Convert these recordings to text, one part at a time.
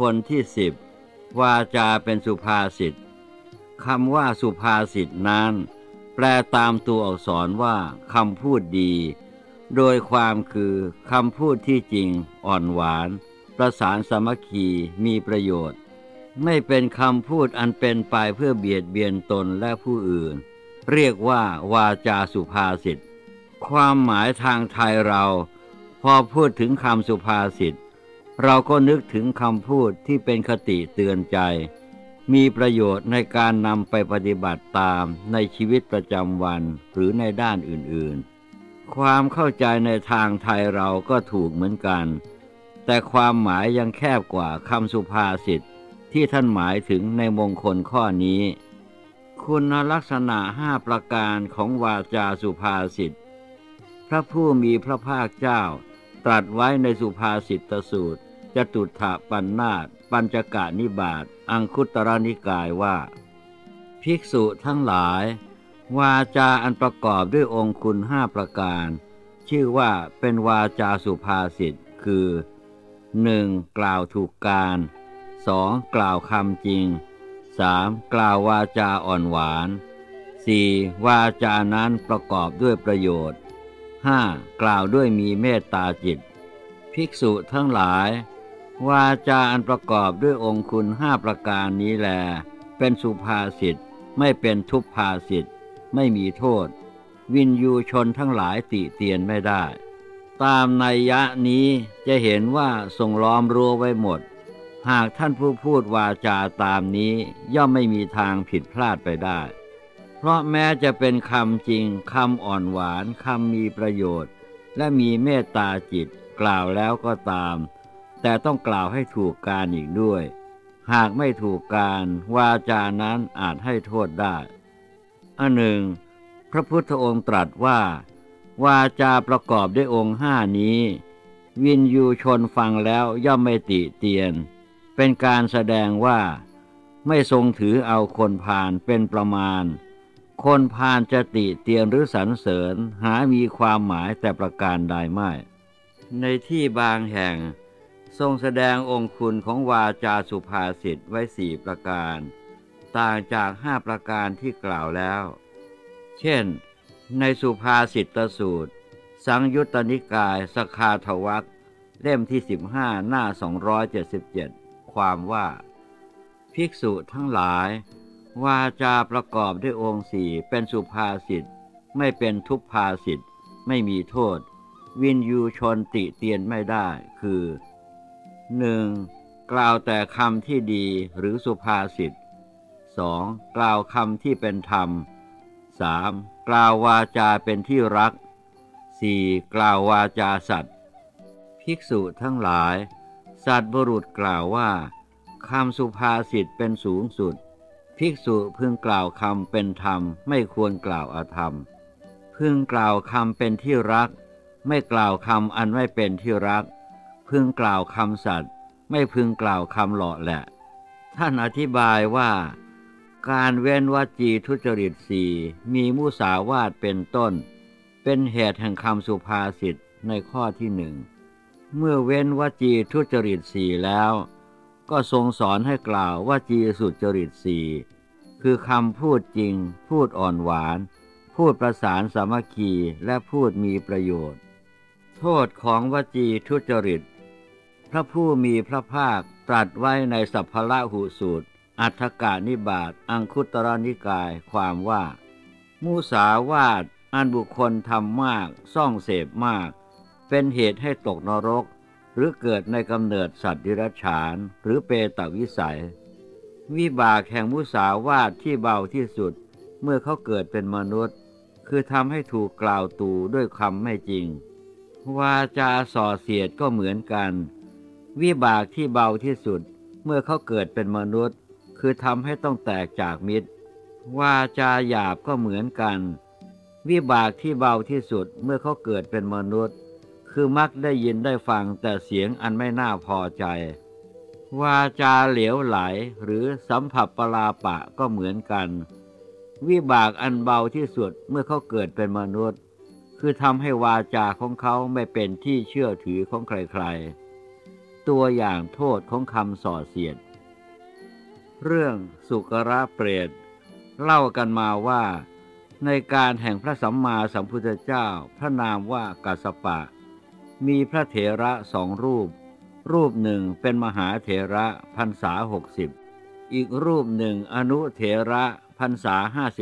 ลที่10วาจาเป็นสุภาษิตคำว่าสุภาษิตนั้นแปลตามตัวอักษรว่าคำพูดดีโดยความคือคำพูดที่จริงอ่อนหวานประสานสามัคคีมีประโยชน์ไม่เป็นคำพูดอันเป็นไปเพื่อเบียดเบียนตนและผู้อื่นเรียกว่าวาจาสุภาษิตความหมายทางไทยเราพอพูดถึงคำสุภาษิตเราก็นึกถึงคำพูดที่เป็นคติเตือนใจมีประโยชน์ในการนำไปปฏิบัติตามในชีวิตประจำวันหรือในด้านอื่นๆความเข้าใจในทางไทยเราก็ถูกเหมือนกันแต่ความหมายยังแคบกว่าคำสุภาษิตที่ท่านหมายถึงในมงคลข้อนี้คุณลักษณะ5ประการของวาจาสุภาษิตพระผู้มีพระภาคเจ้าตรัสไว้ในสุภาษิตสูตรจตุตถปันนาตปัญจกนิบาตอังคุตตรนิกายว่าภิกษุทั้งหลายวาจาอันประกอบด้วยองค์คุณ5ประการชื่อว่าเป็นวาจาสุภาษิตคือ 1. กล่าวถูกการ 2. กล่าวคำจริง 3. กล่าววาจาอ่อนหวาน 4. วาจานั้นประกอบด้วยประโยชน์ 5. กล่าวด้วยมีเมตตาจิตภิกษุทั้งหลายวาจาอันประกอบด้วยองค์คุณ5ประการนี้แลเป็นสุภาษิตไม่เป็นทุพภาษิตไม่มีโทษวินยูชนทั้งหลายติเตียนไม่ได้ตามนัยยะนี้จะเห็นว่าทรงล้อมรั้วไว้หมดหากท่านผู้พูดวาจาตามนี้ย่อมไม่มีทางผิดพลาดไปได้เพราะแม้จะเป็นคำจริงคำอ่อนหวานคำมีประโยชน์และมีเมตตาจิตกล่าวแล้วก็ตามแต่ต้องกล่าวให้ถูกการอีกด้วยหากไม่ถูกการวาจานั้นอาจให้โทษได้อันหนึ่งพระพุทธองค์ตรัสว่าวาจาประกอบด้วยองค์5นี้วินยูชนฟังแล้วย่อมไม่ติเตียนเป็นการแสดงว่าไม่ทรงถือเอาคนพาลเป็นประมาณคนพาลจะติเตียนหรือสรรเสริญหามีความหมายแต่ประการใดไม่ในที่บางแห่งทรงแสดงองค์คุณของวาจาสุภาษิตไว้4ประการต่างจาก5ประการที่กล่าวแล้วเช่นในสุภาษิตสูตรสังยุตตนิกายสคาทวรรคเล่มที่15หน้า277ความว่าภิกษุทั้งหลายวาจาประกอบด้วยองค์4เป็นสุภาษิตไม่เป็นทุพภาษิตไม่มีโทษวินยูชนติเตียนไม่ได้คือ 1. กล่าวแต่คำที่ดีหรือสุภาษิต 2. กล่าวคำที่เป็นธรรม 3. กล่าววาจาเป็นที่รัก 4. กล่าววาจาสัตย์ภิกษุทั้งหลายสัตบุรุษกล่าวว่าคำสุภาษิตเป็นสูงสุดภิกษุพึงกล่าวคำเป็นธรรมไม่ควรกล่าวอธรรมพึงกล่าวคำเป็นที่รักไม่กล่าวคำอันไม่เป็นที่รักพึงกล่าวคำสัตย์ไม่พึงกล่าวคำหล่อแหละท่านอธิบายว่าการเว้นวจีทุจริต4มีมุสาวาทเป็นต้นเป็นเหตุแห่งคำสุภาษิตในข้อที่1เมื่อเว้นวจีทุจริต4แล้วก็ทรงสอนให้กล่าววจีสุจริต4คือคำพูดจริงพูดอ่อนหวานพูดประสานสามัคคีและพูดมีประโยชน์โทษของวจีทุจริตพระผู้มีพระภาคตรัสไว้ในสัพพละหุสูตรอัฏฐกนิบาตอังคุตตรนิกายความว่ามุสาวาทอันบุคคลทำมากซ่องเสพมากเป็นเหตุให้ตกนรกหรือเกิดในกำเนิดสัตว์ดิรัจฉานหรือเปตวิสัยวิบากแห่งมุสาวาทที่เบาที่สุดเมื่อเขาเกิดเป็นมนุษย์คือทำให้ถูกกล่าวตูด้วยคำไม่จริงวาจาส่อเสียดก็เหมือนกันวิบากที่เบาที่สุดเมื่อเขาเกิดเป็นมนุษย์คือทำให้ต้องแตกจากมิตรวาจาหยาบก็เหมือนกันวิบากที่เบาที่สุดเมื่อเขาเกิดเป็นมนุษย์คือมักได้ยินได้ฟังแต่เสียงอันไม่น่าพอใจวาจาเหลวไหลหรือสัมผัสปลาปะก็เหมือนกันวิบากอันเบาที่สุดเมื่อเขาเกิดเป็นมนุษย์คือทำให้วาจาของเขาไม่เป็นที่เชื่อถือของใครๆตัวอย่างโทษของคำส่อเสียดเรื่องสุกรเปรตเล่ากันมาว่าในการแห่งพระสัมมาสัมพุทธเจ้าพระนามว่ากัสสปะมีพระเถระ2 รูปรูปหนึ่งเป็นมหาเถระพรรษา60อีกรูปหนึ่งอนุเถระพรรษา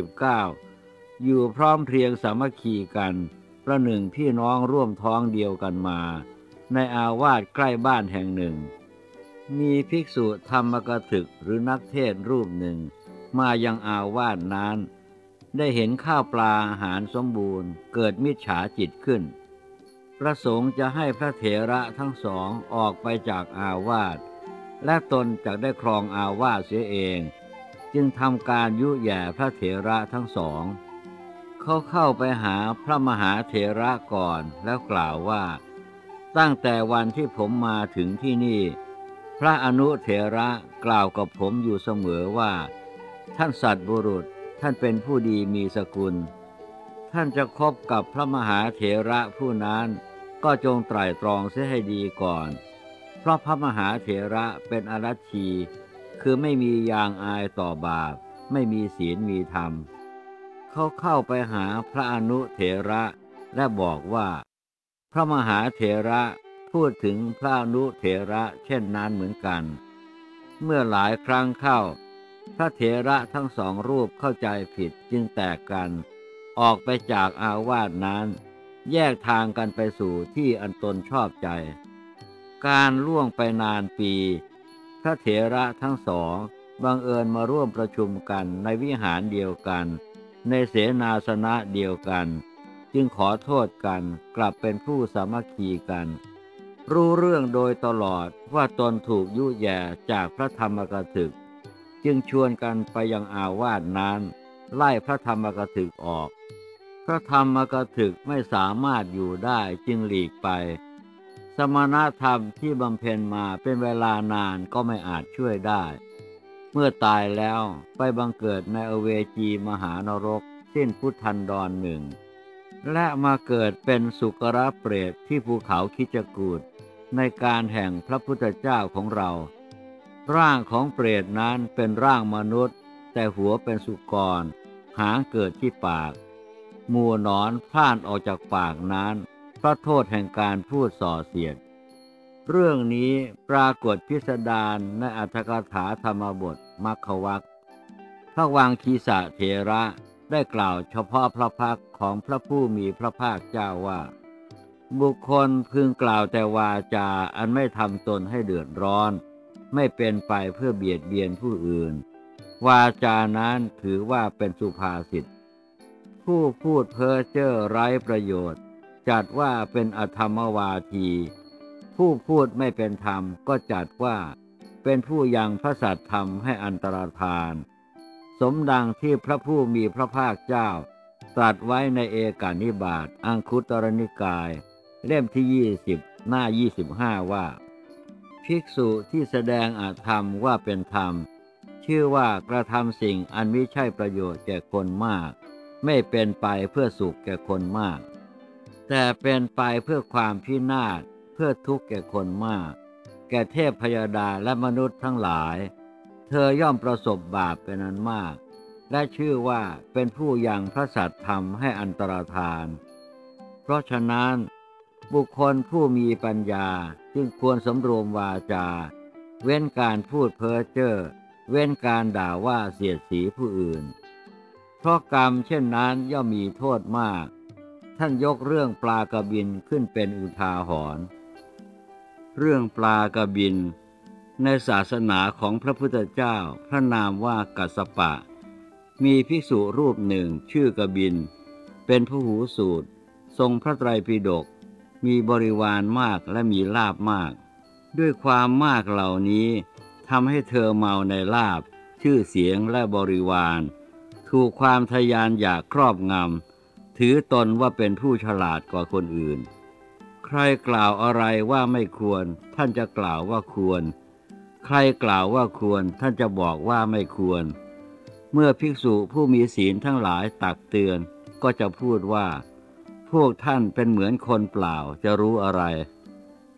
59อยู่พร้อมเพรียงสามัคคีกันประหนึ่งพี่น้องร่วมท้องเดียวกันมาในอาวาสใกล้บ้านแห่งหนึ่งมีภิกษุธรรมกถึกหรือนักเทศน์รูปหนึ่งมายังอาวาสนั้นได้เห็นข้าวปลาอาหารสมบูรณ์เกิดมิจฉาจิตขึ้นประสงค์จะให้พระเถระทั้งสองออกไปจากอาวาสและตนจะได้ครองอาวาสเสียเองจึงทำการยุแย่พระเถระทั้งสองเขาเข้าไปหาพระมหาเถระก่อนแล้วกล่าวว่าตั้งแต่วันที่ผมมาถึงที่นี่พระอนุเถระกล่าวกับผมอยู่เสมอว่าท่านสัตบุรุษท่านเป็นผู้ดีมีสกุลท่านจะคบกับพระมหาเถระผู้นั้นก็จงไตร่ตรองเสียให้ดีก่อนเพราะพระมหาเถระเป็นอรัชชีคือไม่มียางอายต่อบาปไม่มีศีลมีธรรมเขาเข้าไปหาพระอนุเถระและบอกว่าพระมหาเถระพูดถึงพระอนุเถระเช่นนั้นเหมือนกันเมื่อหลายครั้งเข้าพระเถระทั้ง2 รูปเข้าใจผิดจึงแตกกันออกไปจากอาวาสนั้นแยกทางกันไปสู่ที่อันตนชอบใจการล่วงไปนานปีพระเถระทั้งสองบังเอิญมาร่วมประชุมกันในวิหารเดียวกันในเสนาสนะเดียวกันจึงขอโทษกันกลับเป็นผู้สามัคคีกันรู้เรื่องโดยตลอดว่าตนถูกยุแย่จากพระธรรมกถึกจึงชวนกันไปยังอาวาสนั้นไล่พระธรรมกถึกออกพระธรรมกถึกไม่สามารถอยู่ได้จึงหลีกไปสมณธรรมที่บำเพ็ญมาเป็นเวลานานก็ไม่อาจช่วยได้เมื่อตายแล้วไปบังเกิดในอเวจีมหานรกสิ้นพุทธันดร1และมาเกิดเป็นสุกรเปรตที่ภูเขาคิจกูฏในการแห่งพระพุทธเจ้าของเราร่างของเปรตนั้นเป็นร่างมนุษย์แต่หัวเป็นสุกรหางเกิดที่ปากหมู่หนอนพ่านออกจากปากนั้นเพราะโทษแห่งการพูดส่อเสียดเรื่องนี้ปรากฏพิสดารในอรรถกถาธรรมบทมัคควรรคพระวังคีสะเถระได้กล่าวเฉพาะพระพักของพระผู้มีพระภาคเจ้าว่าบุคคลพึงกล่าวแต่วาจาอันไม่ทำตนให้เดือดร้อนไม่เป็นไปเพื่อเบียดเบียนผู้อื่นวาจานั้นถือว่าเป็นสุภาษิตผู้พูดเพ้อเจ้อไร้ประโยชน์จัดว่าเป็นอธรรมวาทีผู้พูดไม่เป็นธรรมก็จัดว่าเป็นผู้ยังพระสัตธรรมให้อันตรธานสมดังที่พระผู้มีพระภาคเจ้าตรัสไว้ในเอกานิบาตอังคุตรนิกายเล่มที่20หน้า25ว่าภิกษุที่แสดงอธรรมว่าเป็นธรรมชื่อว่ากระทำสิ่งอันมิใช่ประโยชน์แก่คนมากไม่เป็นไปเพื่อสุขแก่คนมากแต่เป็นไปเพื่อความพินาศเพื่อทุกข์แก่คนมากแก่เทพพยดาและมนุษย์ทั้งหลายเธอย่อมประสบบาปเป็นอันมากและชื่อว่าเป็นผู้ยังพระสัตธรรมให้อันตรธานเพราะฉะนั้นบุคคลผู้มีปัญญาจึงควรสำรวมวาจาเว้นการพูดเพ้อเจ้อเว้นการด่าว่าเสียดสีผู้อื่นเพราะกรรมเช่นนั้นย่อมมีโทษมากท่านยกเรื่องปลากระบินขึ้นเป็นอุทาหรณ์เรื่องปลากระบินในศาสนาของพระพุทธเจ้าพระนามว่ากัสสปะมีภิกษุรูปหนึ่งชื่อกบินเป็นผู้หูสูตรทรงพระไตรปิฎกมีบริวารมากและมีลาภมากด้วยความมากเหล่านี้ทำให้เธอเมาในลาภชื่อเสียงและบริวารถูกความทะยานอยากครอบงำถือตนว่าเป็นผู้ฉลาดกว่าคนอื่นใครกล่าวอะไรว่าไม่ควรท่านจะกล่าวว่าควรใครกล่าวว่าควรท่านจะบอกว่าไม่ควรเมื่อภิกษุผู้มีศีลทั้งหลายตักเตือนก็จะพูดว่าพวกท่านเป็นเหมือนคนเปล่าจะรู้อะไร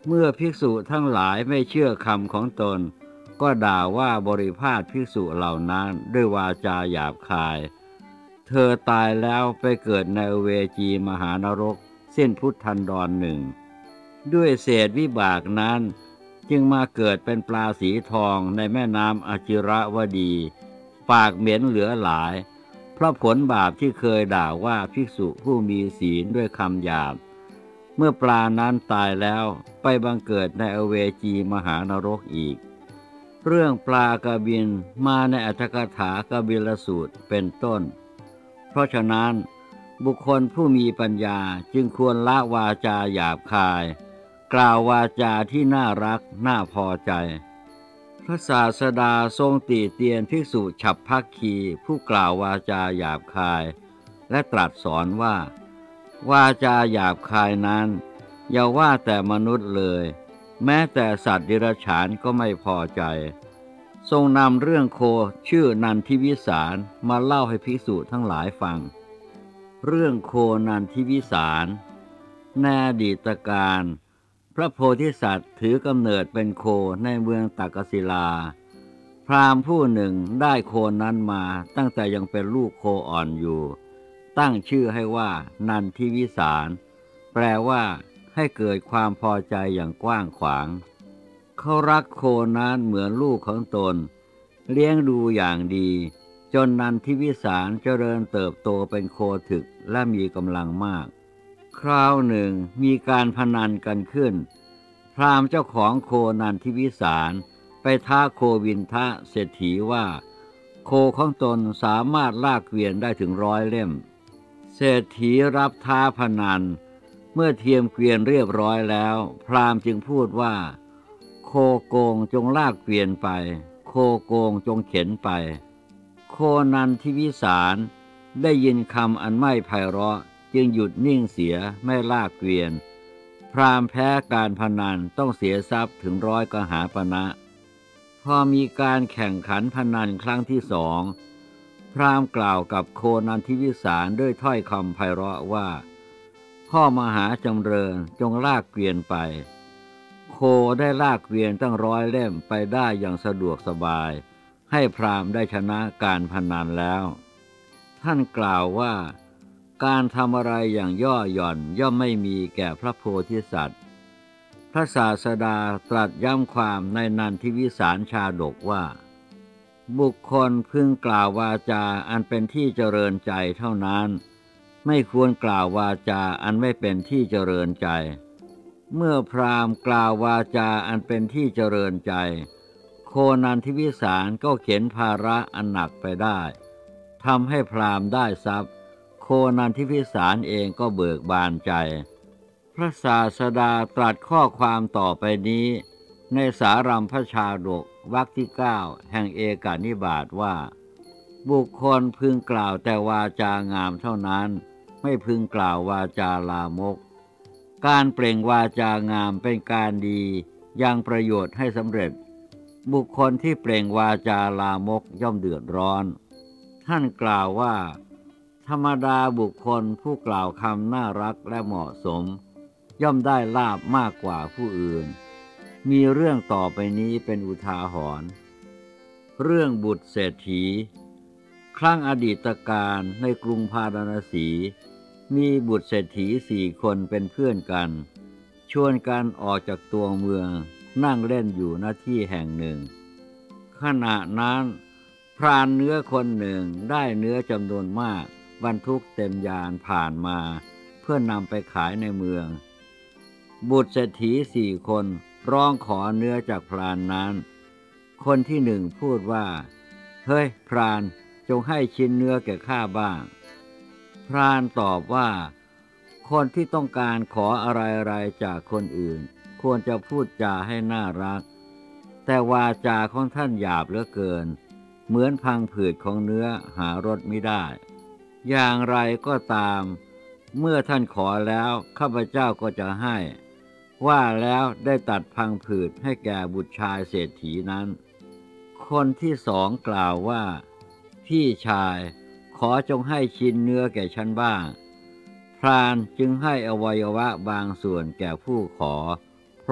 เมื่อภิกษุทั้งหลายไม่เชื่อคำของตนก็ด่าว่าบริพาทภิกษุเหล่านั้นด้วยวาจาหยาบคายเธอตายแล้วไปเกิดในอเวจีมหานรกสิ้นพุทธันดรหนึ่งด้วยเศษวิบากนั้นจึงมาเกิดเป็นปลาสีทองในแม่น้ำอจิระวดีปากเหม็นเหลือหลายเพราะผลบาปที่เคยด่าว่าภิกษุผู้มีศีลด้วยคำหยาบเมื่อปลานั้นตายแล้วไปบังเกิดในอเวจีมหานรกอีกเรื่องปลากระบินมาในอรรถกถากบิลสูตรเป็นต้นเพราะฉะนั้นบุคคลผู้มีปัญญาจึงควรละวาจาหยาบคายกล่าววาจาที่น่ารักน่าพอใจพระศาสดาทรงติเตียนภิกษุฉัพพคีผู้กล่าววาจาหยาบคายและตรัสสอนว่าวาจาหยาบคายนั้นอย่าว่าแต่มนุษย์เลยแม้แต่สัตว์เดรัจฉานก็ไม่พอใจทรงนำเรื่องโคชื่อนันทิวิสารมาเล่าให้ภิกษุทั้งหลายฟังเรื่องโคนันทิวิสารในอดีตการพระโพธิสัตว์ถือกำเนิดเป็นโคในเมืองตักศิลาพราหมณ์ผู้หนึ่งได้โคนั้นมาตั้งแต่ยังเป็นลูกโคอ่อนอยู่ตั้งชื่อให้ว่านันทิวิสารแปลว่าให้เกิดความพอใจอย่างกว้างขวางเขารักโคนั้นเหมือนลูกของตนเลี้ยงดูอย่างดีจนนันทิวิสารเจริญเติบโตเป็นโคถึกและมีกำลังมากคราวหนึ่งมีการพนันกันขึ้นพราหมณ์เจ้าของโคนันทิวิสารไปท้าโควินทะเศรษฐีว่าโคของตนสามารถลากเกวียนได้ถึง100 เล่มเศรษฐีรับท้าพนันเมื่อเทียมเกวียนเรียบร้อยแล้วพราหมณ์จึงพูดว่าโคโกงจงลากเกวียนไปโคโกงจงเข็นไปโคนันทิวิสารได้ยินคำอันไม่ไพเราะจึงหยุดนิ่งเสียไม่ลากเกวียนพราหมณ์แพ้การพนันต้องเสียทรัพย์ถึง100 กหาปณะพอมีการแข่งขันพนันครั้งที่2พราหมณ์กล่าวกับโคนันทิวิสารด้วยถ้อยคำไพเราะว่าพ่อมหาจำเริญจงลากเกวียนไปโคได้ลากเกวียนตั้ง100 เล่มไปได้อย่างสะดวกสบายให้พราหมณ์ได้ชนะการพนันแล้วท่านกล่าวว่าการทำอะไรอย่างย่อหย่อนย่อมไม่มีแก่พระโพธิสัตว์พระศาสดาตรัสย้ำความในนันทิวิสารชาดกว่าบุคคลพึงกล่าววาจาอันเป็นที่เจริญใจเท่านั้นไม่ควรกล่าววาจาอันไม่เป็นที่เจริญใจเมื่อพราหมณ์กล่าววาจาอันเป็นที่เจริญใจโคนันทิวิสารก็เข็นภาระอันหนักไปได้ทำให้พราหมณ์ได้ทรัพย์โคนันทิวิสารเองก็เบิกบานใจพระศาสดาตรัสข้อความต่อไปนี้ในสารัมภชาดกวรรคที่9แห่งเอกนิบาตว่าบุคคลพึงกล่าวแต่วาจางามเท่านั้นไม่พึงกล่าววาจาลามกการเปล่งวาจางามเป็นการดียังประโยชน์ให้สำเร็จบุคคลที่เปล่งวาจาลามกย่อมเดือดร้อนท่านกล่าวว่าธรรมดาบุคคลผู้กล่าวคำน่ารักและเหมาะสมย่อมได้ลาภมากกว่าผู้อื่นมีเรื่องต่อไปนี้เป็นอุทาหรณ์เรื่องบุตรเศรษฐีครั้งอดีตการในกรุงพาราณสีมีบุตรเศรษฐี4 คนเป็นเพื่อนกันชวนกันออกจากตัวเมืองนั่งเล่นอยู่ณที่แห่งหนึ่งขณะนั้นพรานเนื้อคนหนึ่งได้เนื้อจำนวนมากบรรทุกเต็มยานผ่านมาเพื่อนำไปขายในเมืองบุตรเศรษฐี4 คนร้องขอเนื้อจากพรานนั้นคนที่1พูดว่าเฮ้ยพรานจงให้ชิ้นเนื้อแก่ข้าบ้างพรานตอบว่าคนที่ต้องการขออะไรๆจากคนอื่นควรจะพูดจาให้น่ารักแต่วาจาของท่านหยาบเหลือเกินเหมือนพังผืดของเนื้อหารสไม่ได้อย่างไรก็ตามเมื่อท่านขอแล้วข้าพเจ้าก็จะให้ว่าแล้วได้ตัดพังผืดให้แก่บุตรชายเศรษฐีนั้นคนที่2กล่าวว่าพี่ชายขอจงให้ชิ้นเนื้อแก่ฉันบ้างพรานจึงให้อวัยวะบางส่วนแก่ผู้ขอพ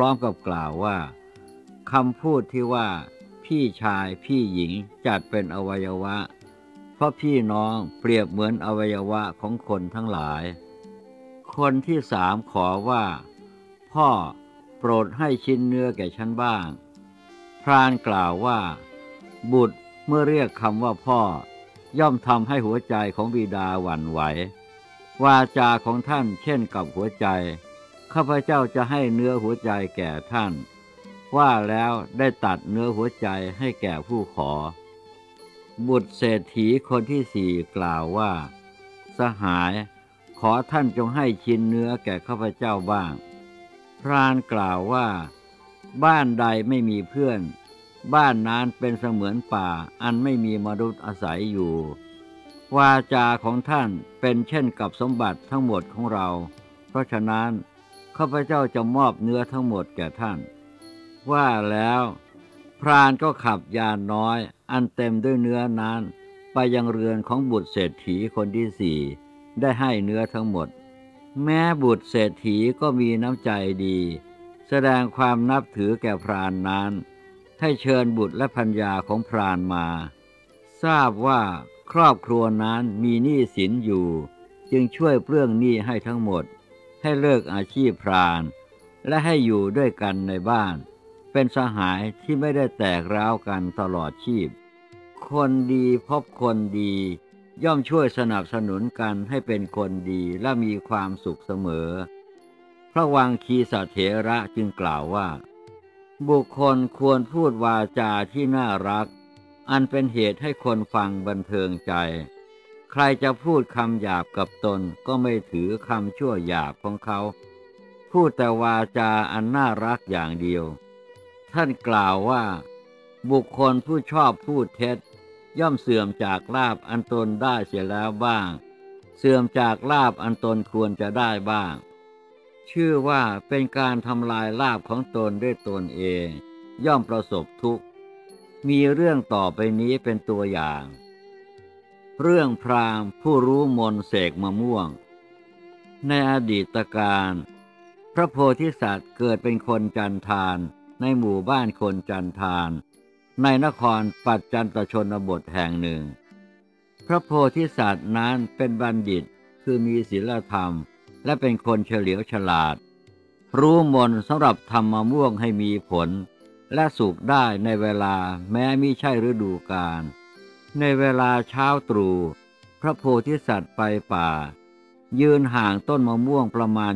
ร้อมกับกล่าวว่าคำพูดที่ว่าพี่ชายพี่หญิงจัดเป็นอวัยวะเพราะพี่น้องเปรียบเหมือนอวัยวะของคนทั้งหลายคนที่สามขอว่าพ่อโปรดให้ชิ้นเนื้อแก่ฉันบ้างพรานกล่าวว่าบุตรเมื่อเรียกคำว่าพ่อย่อมทำให้หัวใจของบิดาหวั่นไหววาจาของท่านเช่นกับหัวใจข้าพเจ้าจะให้เนื้อหัวใจแก่ท่านว่าแล้วได้ตัดเนื้อหัวใจให้แก่ผู้ขอบุตรเศรษฐีคนที่สี่กล่าวว่าสหายขอท่านจงให้ชิ้นเนื้อแก่ข้าพเจ้าบ้างพรานกล่าวว่าบ้านใดไม่มีเพื่อนบ้านนั้นเป็นเสมือนป่าอันไม่มีมนุษย์อาศัยอยู่วาจาของท่านเป็นเช่นกับสมบัติทั้งหมดของเราเพราะฉะนั้นข้าพเจ้าจะมอบเนื้อทั้งหมดแก่ท่านว่าแล้วพรานก็ขับยานน้อยอันเต็มด้วยเนื้อนั้นไปยังเรือนของบุตรเศรษฐีคนที่สี่ได้ให้เนื้อทั้งหมดแม้บุตรเศรษฐีก็มีน้ำใจดีแสดงความนับถือแก่พรานนั้นให้เชิญบุตรและภรรยาของพรานมาทราบว่าครอบครัวนั้นมีหนี้สินอยู่จึงช่วยเปลื้องหนี้ให้ทั้งหมดให้เลิกอาชีพพรานและให้อยู่ด้วยกันในบ้านเป็นสหายที่ไม่ได้แตกร้าวกันตลอดชีพคนดีพบคนดีย่อมช่วยสนับสนุนกันให้เป็นคนดีและมีความสุขเสมอพระวังคีสเถระจึงกล่าวว่าบุคคลควรพูดวาจาที่น่ารักอันเป็นเหตุให้คนฟังบันเทิงใจใครจะพูดคำหยาบกับตนก็ไม่ถือคำชั่วหยาบของเขาพูดแต่วาจาอันน่ารักอย่างเดียวท่านกล่าวว่าบุคคลผู้ชอบพูดเท็จย่อมเสื่อมจากลาภอันตนได้เสียแล้วบ้างเสื่อมจากลาภอันตนควรจะได้บ้างชื่อว่าเป็นการทำลายลาภของตนด้วยตนเองย่อมประสบทุกข์มีเรื่องต่อไปนี้เป็นตัวอย่างเรื่องพราหมณ์ผู้รู้มนต์เสกมะม่วงในอดีตการพระโพธิสัตว์เกิดเป็นคนจันทานในหมู่บ้านคนจันทานในนครปัจจันตชนบทแห่งหนึ่งพระโพธิสัตว์นั้นเป็นบัณฑิตคือมีศีลธรรมและเป็นคนเฉลียวฉลาดรู้มนต์สำหรับทำมะม่วงให้มีผลและสุกได้ในเวลาแม้มิใช่ฤดูกาลในเวลาเช้าตรู่พระโพธิสัตว์ไปป่ายืนห่างต้นมะม่วงประมาณ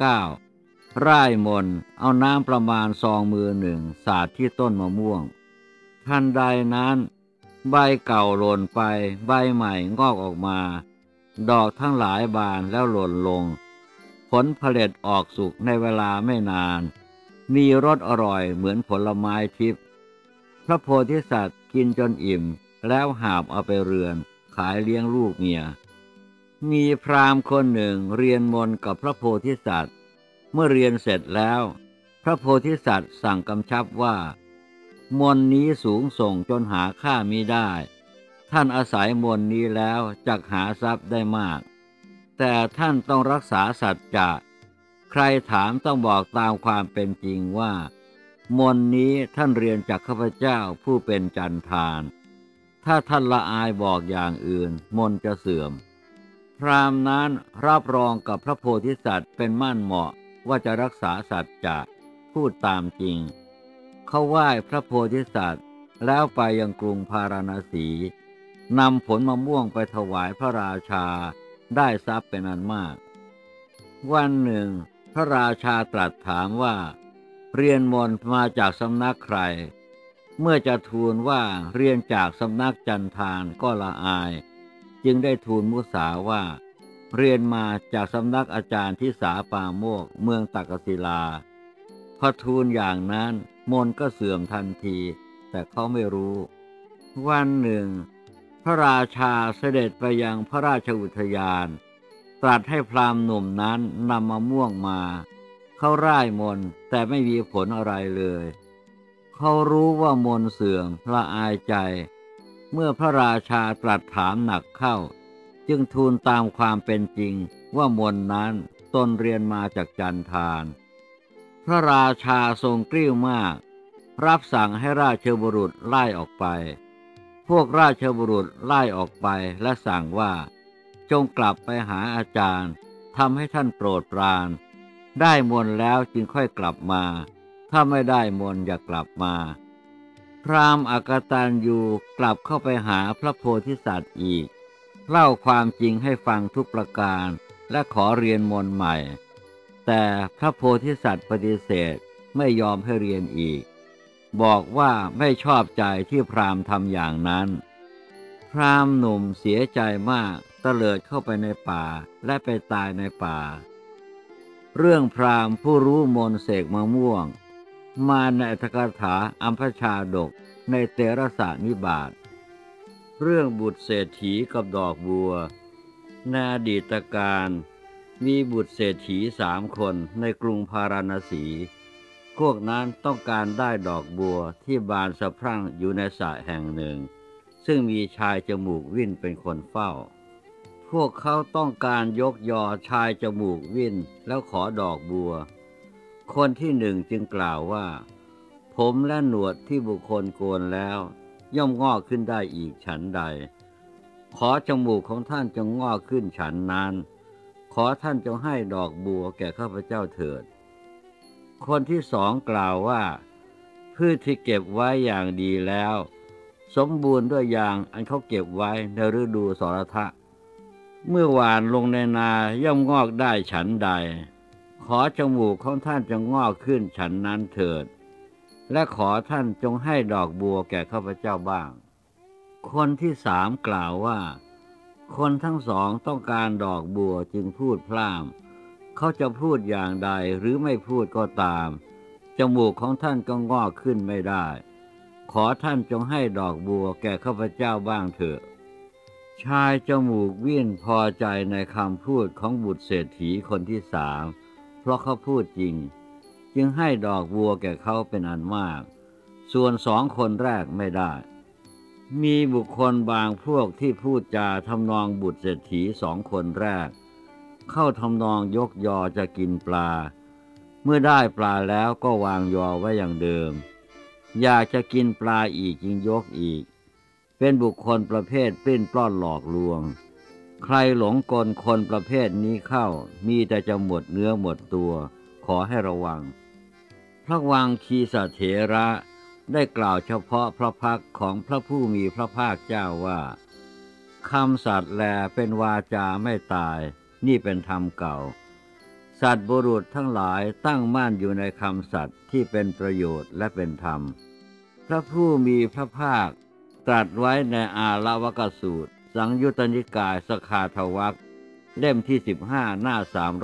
7 ก้าวร่ายมนต์เอาน้ำประมาณซองมือหนึ่งสาดที่ต้นมะม่วงทันใดนั้นใบเก่าหล่นไปใบใหม่งอกออกมาดอกทั้งหลายบานแล้วหล่นลงผลผลิตออกสุกในเวลาไม่นานมีรสอร่อยเหมือนผลไม้ทิพย์พระโพธิสัตว์กินจนอิ่มแล้วหาบเอาไปเรือนขายเลี้ยงลูกเมียมีพราหมณ์คนหนึ่งเรียนมนต์กับพระโพธิสัตว์เมื่อเรียนเสร็จแล้วพระโพธิสัตว์สั่งกำชับว่ามนต์นี้สูงส่งจนหาค่ามิได้ท่านอาศัยมนต์นี้แล้วจักหาทรัพย์ได้มากแต่ท่านต้องรักษาสัจจะใครถามต้องบอกตามความเป็นจริงว่ามนต์นี้ท่านเรียนจากข้าพเจ้าผู้เป็นจันทานถ้าท่านละอายบอกอย่างอื่นมนต์จะเสื่อมพราหมณ์นั้นรับรองกับพระโพธิสัตว์เป็นมั่นเหมาะว่าจะรักษาสัจจะพูดตามจริงเขาไหว้พระโพธิสัตว์แล้วไปยังกรุงพาราณสีนำผลมะม่วงไปถวายพระราชาได้ทรัพย์เป็นอันมากวันหนึ่งพระราชาตรัสถามว่าเรียนมนต์มาจากสำนักใครเมื่อจะทูลว่าเรียนจากสำนักจันทานก็ละอายจึงได้ทูลมุสาว่าเรียนมาจากสำนักอาจารย์ทิสาปาโมกข์เมืองตักศิลาพอทูลอย่างนั้นมนต์ก็เสื่อมทันทีแต่เขาไม่รู้วันหนึ่งพระราชาเสด็จไปยังพระราชอุทยานตรัสให้พราหมณ์หนุ่มนั้นนำมะม่วงมาเขาร่ายมนต์แต่ไม่มีผลอะไรเลยเขารู้ว่ามนต์เสื่อมละอายใจเมื่อพระราชาตรัสถามหนักเข้าจึงทูลตามความเป็นจริงว่ามนต์นั้นตนเรียนมาจากจันทานพระราชาทรงกริ้วมากรับสั่งให้ราชบุรุษไล่ออกไปพวกราชบุรุษไล่ออกไปและสั่งว่าจงกลับไปหาอาจารย์ทำให้ท่านโปรดปรานได้มนต์แล้วจึงค่อยกลับมาถ้าไม่ได้มนต์อย่ากลับมาพราหมณ์อกตัญญูกลับเข้าไปหาพระโพธิสัตว์อีกเล่าความจริงให้ฟังทุกประการและขอเรียนมนต์ใหม่แต่พระโพธิสัตว์ปฏิเสธไม่ยอมให้เรียนอีกบอกว่าไม่ชอบใจที่พราหมณ์ทำอย่างนั้นพราหมณ์หนุ่มเสียใจมากเตลิดเข้าไปในป่าและไปตายในป่าเรื่องพราหมณ์ผู้รู้มนต์เสกมะม่วงมาในอัตถกถาอัมพชาดกในเตระสะนิบาตเรื่องบุตรเศรษฐีกับดอกบัวในอดีตการมีบุตรเศรษฐี3 คนในกรุงพาราณสีพวกนั้นต้องการได้ดอกบัวที่บานสะพรั่งอยู่ในสระแห่งหนึ่งซึ่งมีชายจมูกวิ่นเป็นคนเฝ้าพวกเขาต้องการยกยอชายจมูกวิ่นแล้วขอดอกบัวคนที่1จึงกล่าวว่าผมและหนวดที่บุคคลโกนแล้วย่อมงอกขึ้นได้อีกฉันใดขอจมูกของท่านจงงอกขึ้นฉันนั้นขอท่านจงให้ดอกบัวแก่ข้าพเจ้าเถิดคนที่2กล่าวว่าพืชที่เก็บไว้อย่างดีแล้วสมบูรณ์ด้วยยางอันเขาเก็บไว้ในฤดูสรทะเมื่อหว่านลงในนาย่อมงอกได้ฉันใดขอจมูกของท่านจงงอกขึ้นฉันนั้นเถิดและขอท่านจงให้ดอกบัวแก่ข้าพเจ้าบ้างคนที่3กล่าวว่าคนทั้ง2ต้องการดอกบัวจึงพูดพร่ำเขาจะพูดอย่างใดหรือไม่พูดก็ตามจมูกของท่านก็งอกขึ้นไม่ได้ขอท่านจงให้ดอกบัวแก่ข้าพเจ้าบ้างเถิดชายจมูกวิ่นพอใจในคำพูดของบุตรเศรษฐีคนที่3เพราะเขาพูดจริงจึงให้ดอกบัวแก่เขาเป็นอันมากส่วน2 คนแรกไม่ได้มีบุคคลบางพวกที่พูดจาทำนองบุตรเศรษฐี2 คนแรกเข้าทำนองยกยอจะกินปลาเมื่อได้ปลาแล้วก็วางยอไว้อย่างเดิมอยากจะกินปลาอีกจึงยกอีกเป็นบุคคลประเภทปลิ้นปล้อนหลอกลวงใครหลงกลคนประเภทนี้เข้ามีแต่จะหมดเนื้อหมดตัวขอให้ระวังพระวังคีสเถระได้กล่าวเฉพาะพระพักของพระผู้มีพระภาคเจ้าว่าคำสัตย์แลเป็นวาจาไม่ตายนี่เป็นธรรมเก่าสัตว์บุรุษทั้งหลายตั้งมั่นอยู่ในคำสัตย์ที่เป็นประโยชน์และเป็นธรรมพระผู้มีพระภาคตรัสไว้ในอาลวกสูตรสังยุตตนิกายสขาทวรรคเล่มที่15หน้า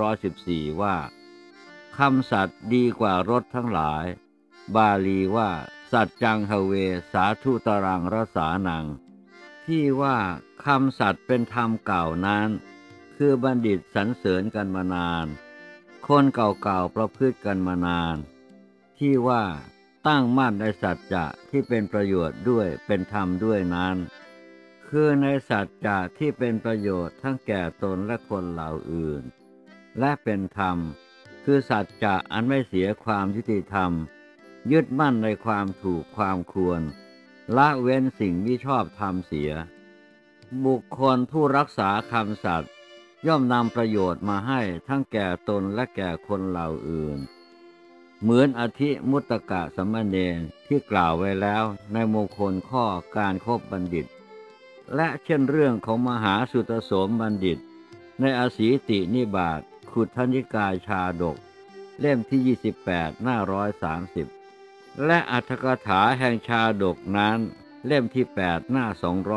314ว่าคำสัตย์ดีกว่ารถทั้งหลายบาลีว่าสัจจังหเวสาธุตรังรสานังที่ว่าคำสัตย์เป็นธรรมเก่านั้นคือบัณฑิตสรรเสริญกันมานานคนเก่าๆประพฤติกันมานานที่ว่าตั้งมั่นในสัจจะที่เป็นประโยชน์ด้วยเป็นธรรมด้วยนั้นคือในสัจจะที่เป็นประโยชน์ทั้งแก่ตนและคนเหล่าอื่นและเป็นธรรมคือสัจจะอันไม่เสียความยุติธรรมยึดมั่นในความถูกความควรละเว้นสิ่งมิชอบธรรมเสียบุคคลผู้รักษาคำสัตย์ย่อมนำประโยชน์มาให้ทั้งแก่ตนและแก่คนเหล่าอื่นเหมือนอธิมุตตกะสัมมเนรที่กล่าวไว้แล้วในมงคลข้อการคบบัณฑิตและเช่นเรื่องของมหาสุตโสมบัณฑิตในอสีตินิบาตขุททนิกายชาดกเล่มที่28หน้า130และอรรถกถาแห่งชาดกนั้นเล่มที่8หน้า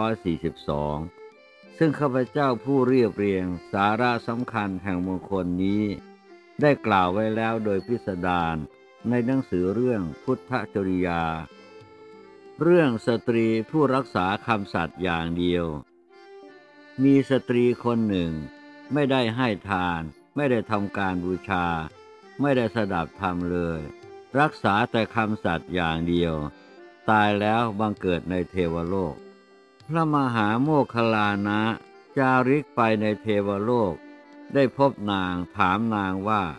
242ซึ่งข้าพเจ้าผู้เรียบเรียงสาระสำคัญแห่งมงคลนี้ได้กล่าวไว้แล้วโดยพิสดารในหนังสือเรื่องพุทธจริยาเรื่องสตรีผู้รักษาคำสัตย์อย่างเดียวมีสตรีคนหนึ่งไม่ได้ให้ทานไม่ได้ทำการบูชาไม่ได้สดับธรรมเลยรักษาแต่คำสัตย์อย่างเดียวตายแล้วบังเกิดในเทวโลกพระมหาโมคคัลลานะจาริกไปในเทวโลกได้พบนางถามนางว่า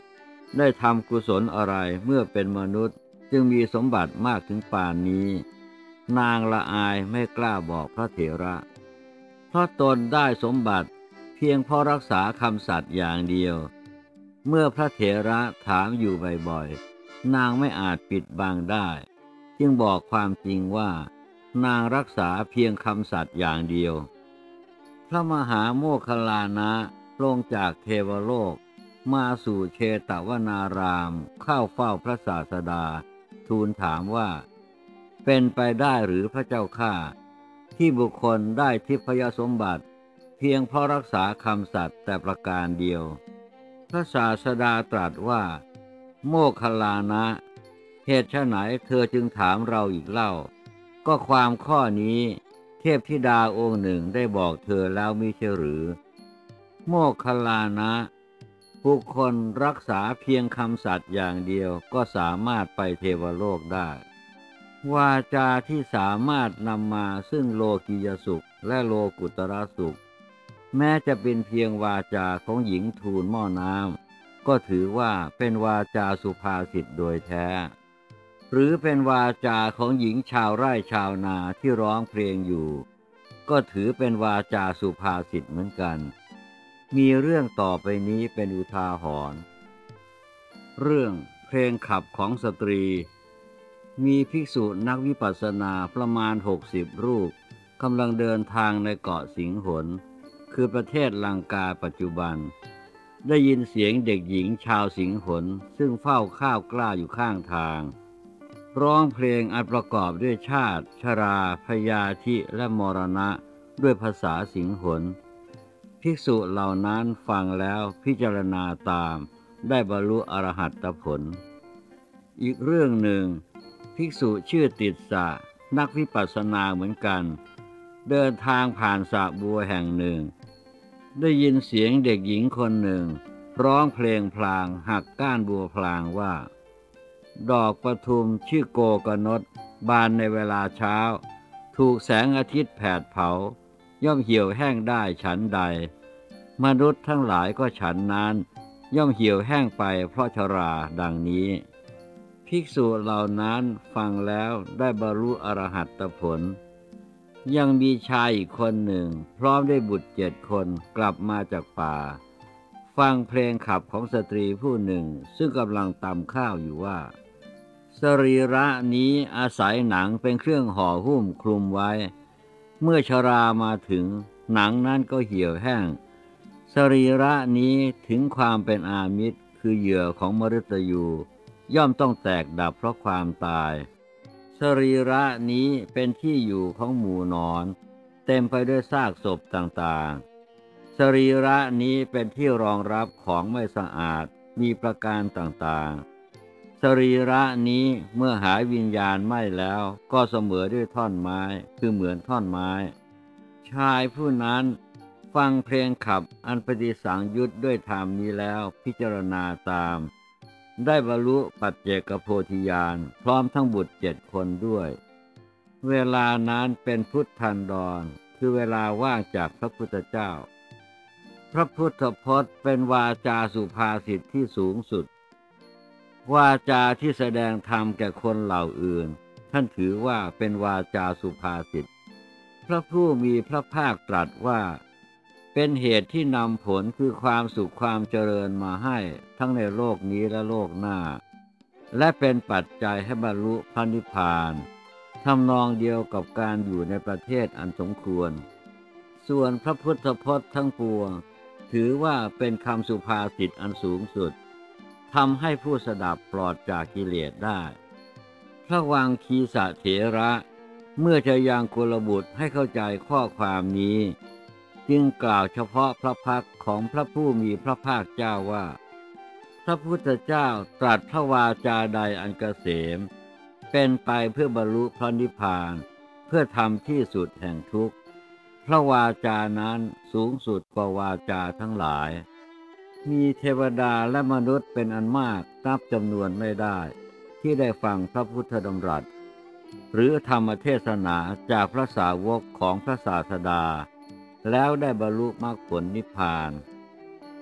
ได้ทำกุศลอะไรเมื่อเป็นมนุษย์จึงมีสมบัติมากถึงป่านนี้นางละอายไม่กล้าบอกพระเถระเพราะตนได้สมบัติเพียงเพราะรักษาคำสัตย์อย่างเดียวเมื่อพระเถระถามอยู่บ่อยๆนางไม่อาจปิดบังได้จึงบอกความจริงว่านางรักษาเพียงคำสัตย์อย่างเดียวพระมหาโมคคัลลานะลงจากเทวโลกมาสู่เชตวนารามเข้าเฝ้าพระศาสดาทูลถามว่าเป็นไปได้หรือพระเจ้าข้าที่บุคคลได้ทิพยสมบัติเพียงเพราะรักษาคำสัตย์แต่ประการเดียวพระศาสดาตรัสว่าโมคคัลลานะเหตุไฉนเธอจึงถามเราอีกเล่าก็ความข้อนี้เทพธิดาองค์หนึ่งได้บอกเธอแล้วมิใช่หรือโมคคัลลานะบุคคลรักษาเพียงคำสัตย์อย่างเดียวก็สามารถไปเทวโลกได้วาจาที่สามารถนำมาซึ่งโลกียสุขและโลกุตระสุขแม้จะเป็นเพียงวาจาของหญิงทูลหม้อน้ำก็ถือว่าเป็นวาจาสุภาษิตโดยแท้หรือเป็นวาจาของหญิงชาวไร่ชาวนาที่ร้องเพลงอยู่ก็ถือเป็นวาจาสุภาษิตเหมือนกันมีเรื่องต่อไปนี้เป็นอุทาหรณ์เรื่องเพลงขับของสตรีมีภิกษุนักวิปัสสนาประมาณ60รูปกำลังเดินทางในเกาะสิงหนคือประเทศลังกาปัจจุบันได้ยินเสียงเด็กหญิงชาวสิงหนซึ่งเฝ้าข้าวกล้าอยู่ข้างทางร้องเพลงอันประกอบด้วยชาติชราพยาธิและมรณะด้วยภาษาสิงหนภิกษุเหล่านั้นฟังแล้วพิจารณาตามได้บรรลุอรหัตตผลอีกเรื่องหนึ่งภิกษุชื่อติสสะนักวิปัสสนาเหมือนกันเดินทางผ่านสระบัวแห่งหนึ่งได้ยินเสียงเด็กหญิงคนหนึ่งร้องเพลงพลางหักก้านบัวพลางว่าดอกปทุมชื่อโกกนฎบานในเวลาเช้าถูกแสงอาทิตย์แผดเผาย่อมเหี่ยวแห้งได้ฉันใดมนุษย์ทั้งหลายก็ฉันนั้นย่อมเหี่ยวแห้งไปเพราะชราดังนี้ภิกษุเหล่านั้นฟังแล้วได้บรรลุอรหัตตผลยังมีชายอีกคนหนึ่งพร้อมด้วยบุตร7 คนกลับมาจากป่าฟังเพลงขับของสตรีผู้หนึ่งซึ่งกำลังตำข้าวอยู่ว่าสรีระนี้อาศัยหนังเป็นเครื่องห่อหุ้มคลุมไว้เมื่อชรามาถึงหนังนั้นก็เหี่ยวแห้งสรีระนี้ถึงความเป็นอามิตรคือเหยื่อของมฤตยูย่อมต้องแตกดับเพราะความตายสรีระนี้เป็นที่อยู่ของหมู่นอนเต็มไปด้วยซากศพต่างๆสรีระนี้เป็นที่รองรับของไม่สะอาดมีประการต่างๆสรีระนี้เมื่อหายวิญญาณไม่แล้วก็เสมอด้วยท่อนไม้คือเหมือนท่อนไม้ชายผู้นั้นฟังเพลงขับอันปฏิสังยุตด้วยธรรมนี้แล้วพิจารณาตามได้บรรลุปัจเจกโพธิญาณพร้อมทั้งบุตร7 คนด้วยเวลานั้นเป็นพุทธันดรคือเวลาว่างจากพระพุทธเจ้าพระพุทธพจน์เป็นวาจาสุภาษิตที่สูงสุดวาจาที่แสดงธรรมแก่คนเหล่าอื่นท่านถือว่าเป็นวาจาสุภาษิตพระผู้มีพระภาคตรัสว่าเป็นเหตุที่นำผลคือความสุขความเจริญมาให้ทั้งในโลกนี้และโลกหน้าและเป็นปัจจัยให้บรรลุพระนิพพานทำนองเดียวกับการอยู่ในประเทศอันสมควรส่วนพระพุทธพจน์ทั้งปวงถือว่าเป็นคำสุภาษิตอันสูงสุดทำให้ผู้สดับปลอดจากกิเลสได้พระวังคีสเถระเมื่อจะยังกุลบุตรให้เข้าใจข้อความนี้จึงกล่าวเฉพาะพระพักของพระผู้มีพระภาคเจ้าว่าพระพุทธเจ้าตรัสพระวาจาใดอันเกษมเป็นไปเพื่อบรรลุพระนิพพานเพื่อทำที่สุดแห่งทุกข์พระวาจานั้นสูงสุดกว่าวาจาทั้งหลายมีเทวดาและมนุษย์เป็นอันมากนับจำนวนไม่ได้ที่ได้ฟังพระพุทธดำรัสหรือธรรมเทศนาจากพระสาวกของพระศาสดาแล้วได้บรรลุมรรคผลนิพพาน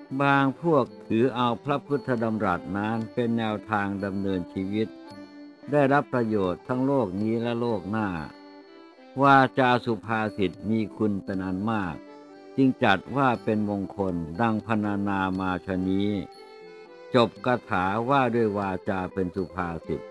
บางพวกถือเอาพระพุทธดำรัสนั้นเป็นแนวทางดำเนินชีวิตได้รับประโยชน์ทั้งโลกนี้และโลกหน้าวาจาสุภาษิตมีคุณเป็นอันมากจึงจัดว่าเป็นมงคลดังพรรณนามาชนี้จบคาถาว่าด้วยวาจาเป็นสุภาษิต